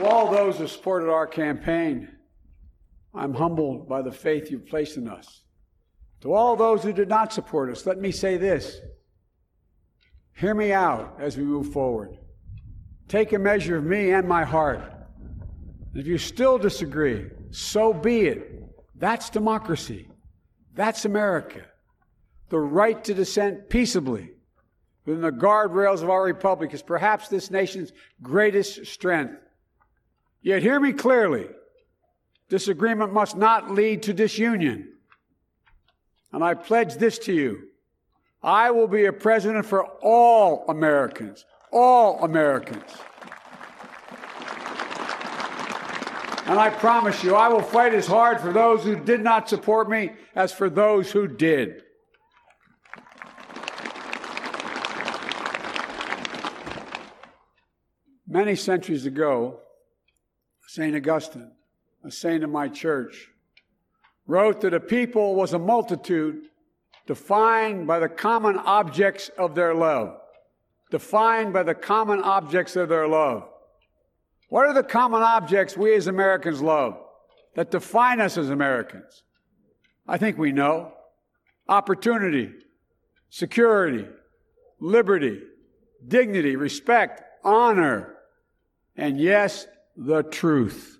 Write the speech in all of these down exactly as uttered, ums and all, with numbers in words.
To all those who supported our campaign, I'm humbled by the faith you've placed in us. To all those who did not support us, let me say this. Hear me out as we move forward. Take a measure of me and my heart. If you still disagree, so be it. That's democracy. That's America. The right to dissent peaceably within the guardrails of our republic is perhaps this nation's greatest strength. Yet hear me clearly. Disagreement must not lead to disunion. And I pledge this to you. I will be a president for all Americans. All Americans. And I promise you, I will fight as hard for those who did not support me as for those who did. Many centuries ago, Saint Augustine, a saint of my church, wrote that a people was a multitude defined by the common objects of their love. Defined by the common objects of their love. What are the common objects we as Americans love that define us as Americans? I think we know. Opportunity, security, liberty, dignity, respect, honor, and yes, the truth.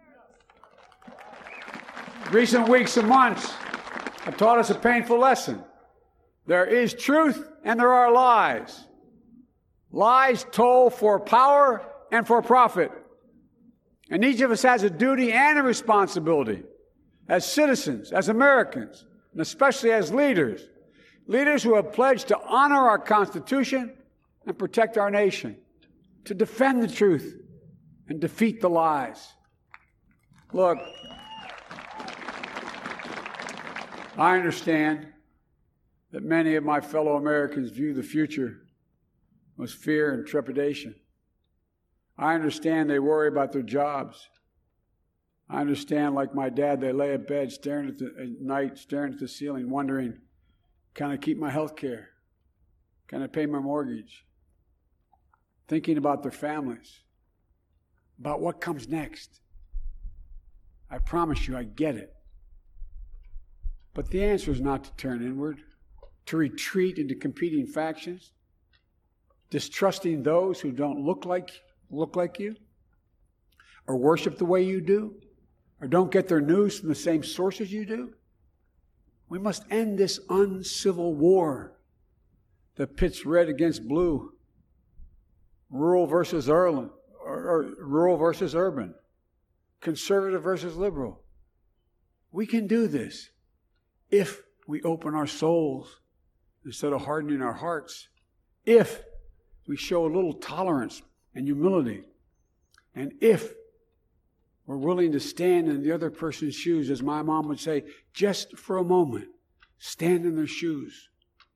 Recent weeks and months have taught us a painful lesson. There is truth and there are lies. Lies told for power and for profit. And each of us has a duty and a responsibility as citizens, as Americans, and especially as leaders. Leaders who have pledged to honor our Constitution and protect our nation, to defend the truth and defeat the lies. Look, I understand that many of my fellow Americans view the future with fear and trepidation. I understand they worry about their jobs. I understand, like my dad, they lay in bed staring at the at night, staring at the ceiling, wondering, can I keep my health care? Can I pay my mortgage? Thinking about their families, about what comes next. I promise you, I get it. But the answer is not to turn inward, to retreat into competing factions, distrusting those who don't look like look like you, or worship the way you do, or don't get their news from the same sources you do. We must end this uncivil war that pits red against blue, rural versus urban, or, or rural versus urban, conservative versus liberal. We can do this if we open our souls instead of hardening our hearts, if we show a little tolerance and humility, and if we're willing to stand in the other person's shoes, as my mom would say, just for a moment, stand in their shoes.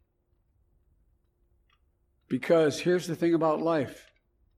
Because here's the thing about life.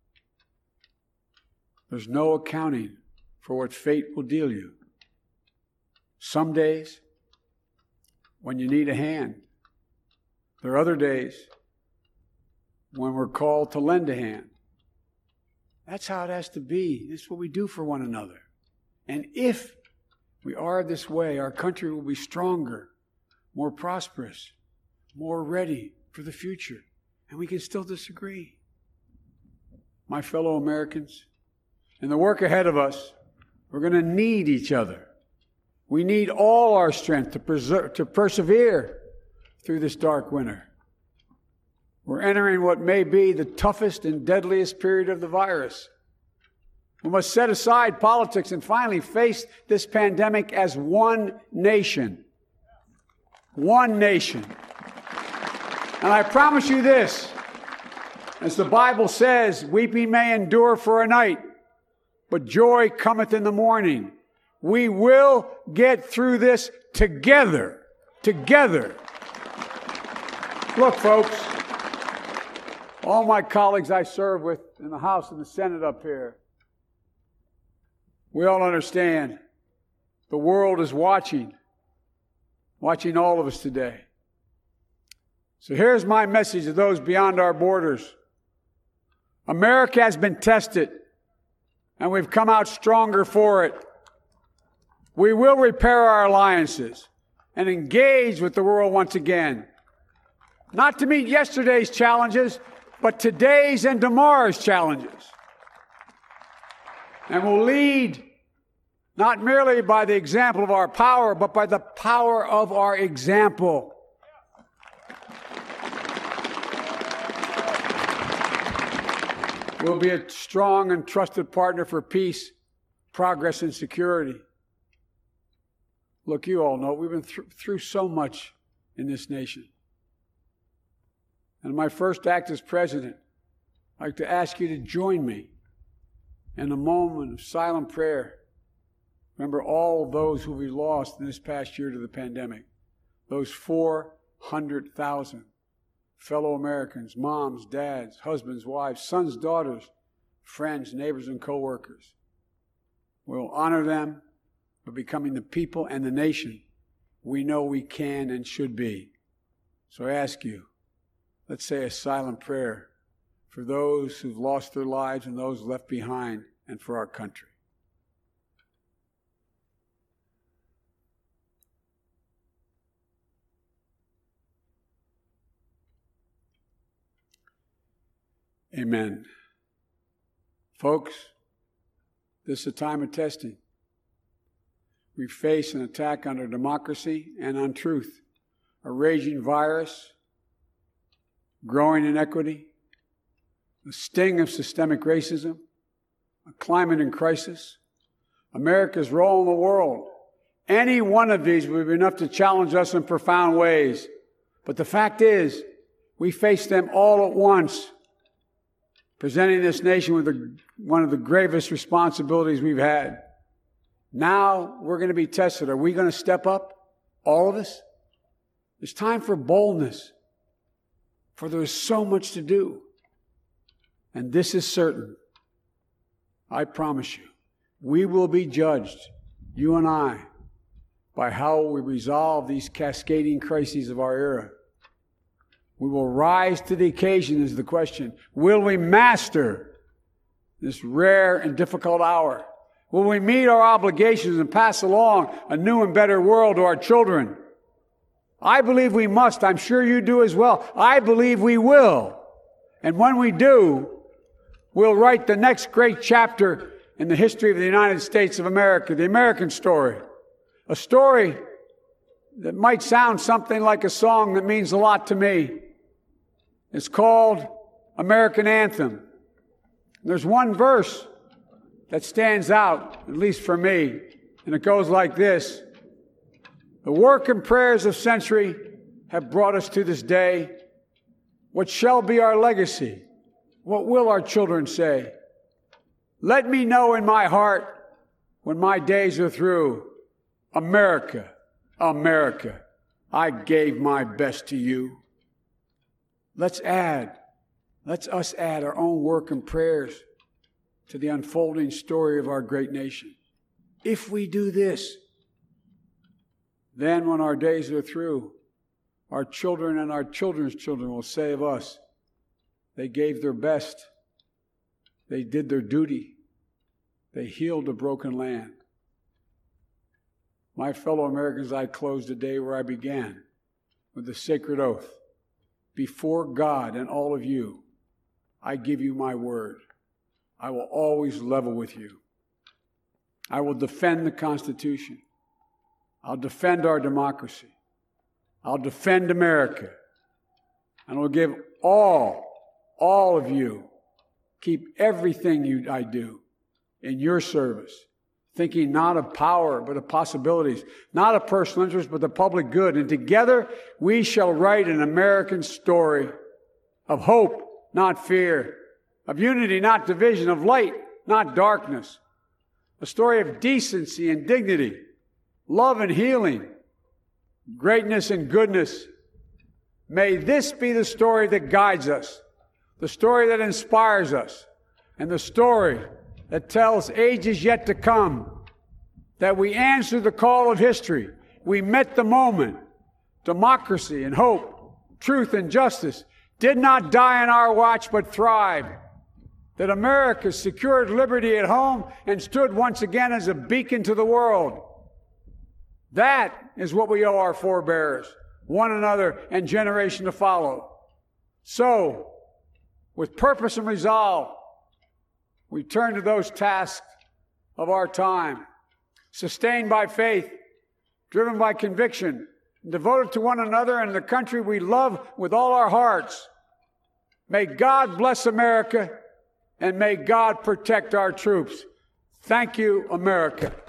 There's no accounting for what fate will deal you. Some days, when you need a hand. There are other days when we're called to lend a hand. That's how it has to be. This is what we do for one another. And if we are this way, our country will be stronger, more prosperous, more ready for the future. And we can still disagree. My fellow Americans, in the work ahead of us, we're going to need each other. We need all our strength to, preserve, to persevere through this dark winter. We're entering what may be the toughest and deadliest period of the virus. We must set aside politics and finally face this pandemic as one nation. One nation. And I promise you this, as the Bible says, weeping may endure for a night, but joy cometh in the morning. We will get through this together. Together. Look, folks, all my colleagues I serve with in the House and the Senate up here, we all understand the world is watching, watching all of us today. So here's my message to those beyond our borders. America has been tested, and we've come out stronger for it. We will repair our alliances and engage with the world once again, not to meet yesterday's challenges, but today's and tomorrow's challenges. And we'll lead not merely by the example of our power, but by the power of our example. We'll be a strong and trusted partner for peace, progress, and security. Look, you all know we've been th- through so much in this nation. And my first act as president, I'd like to ask you to join me in a moment of silent prayer. Remember all of those who we lost in this past year to the pandemic. Those four hundred thousand fellow Americans, moms, dads, husbands, wives, sons, daughters, friends, neighbors, and co-workers. We'll honor them by becoming the people and the nation we know we can and should be. So I ask you, let's say a silent prayer for those who've lost their lives and those left behind, and for our country. Amen. Folks, this is a time of testing. We face an attack on our democracy and on truth, a raging virus, growing inequity, the sting of systemic racism, a climate in crisis, America's role in the world. Any one of these would be enough to challenge us in profound ways. But the fact is, we face them all at once, presenting this nation with the, one of the gravest responsibilities we've had. Now we're going to be tested. Are we going to step up? All of us? It's time for boldness, for there is so much to do. And this is certain. I promise you, we will be judged, you and I, by how we resolve these cascading crises of our era. We will rise to the occasion is the question. Will we master this rare and difficult hour? Will we meet our obligations and pass along a new and better world to our children? I believe we must. I'm sure you do as well. I believe we will. And when we do, we'll write the next great chapter in the history of the United States of America, the American story. A story that might sound something like a song that means a lot to me. It's called American Anthem. There's one verse that stands out, at least for me, and it goes like this. The work and prayers of century have brought us to this day. What shall be our legacy? What will our children say? Let me know in my heart when my days are through. America, America, I gave my best to you. Let's add, let's us add our own work and prayers to the unfolding story of our great nation. If we do this, then when our days are through, our children and our children's children will say of us, they gave their best, they did their duty, they healed a broken land. My fellow Americans, I close the day where I began, with the sacred oath. Before God and all of you, I give you my word. I will always level with you. I will defend the Constitution. I'll defend our democracy. I'll defend America. And I'll give all, all of you, keep everything you, I do in your service, thinking not of power, but of possibilities, not of personal interest, but the public good. And together we shall write an American story of hope, not fear, of unity, not division, of light, not darkness, a story of decency and dignity, love and healing, greatness and goodness. May this be the story that guides us, the story that inspires us, and the story that tells ages yet to come that we answered the call of history. We met the moment. Democracy and hope, truth and justice did not die on our watch but thrived. that America secured liberty at home and stood once again as a beacon to the world. That is what we owe our forebears, one another, and generation to follow. So, with purpose and resolve, we turn to those tasks of our time, sustained by faith, driven by conviction, devoted to one another and the country we love with all our hearts. May God bless America, and may God protect our troops. Thank you, America.